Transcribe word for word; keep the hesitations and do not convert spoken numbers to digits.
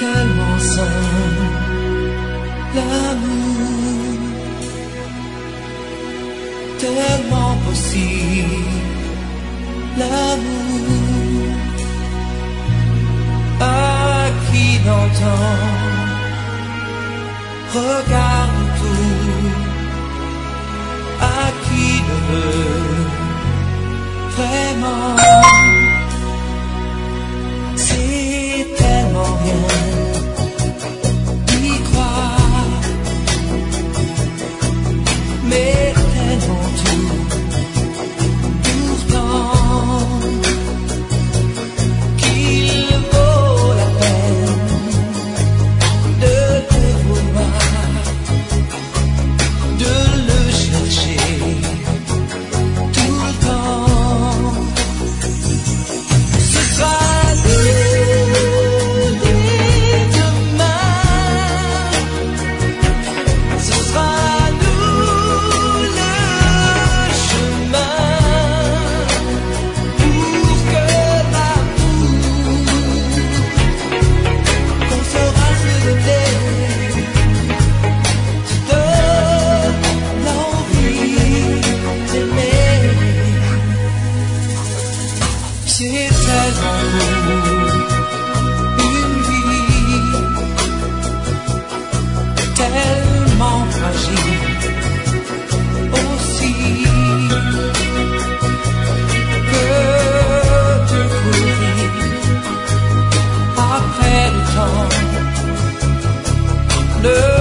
tellement sain, l'amour tellement possible, l'amour à qui d'entend, regarde tout, à qui ne veut vraiment. C'est tellement bien d'y croire, mais tellement tout pourtant qu'il vaut la peine de te vouloir, de le chercher tout le temps. Ce sera c'est tellement beau, une vie tellement fragile aussi, que de courir après le temps. Le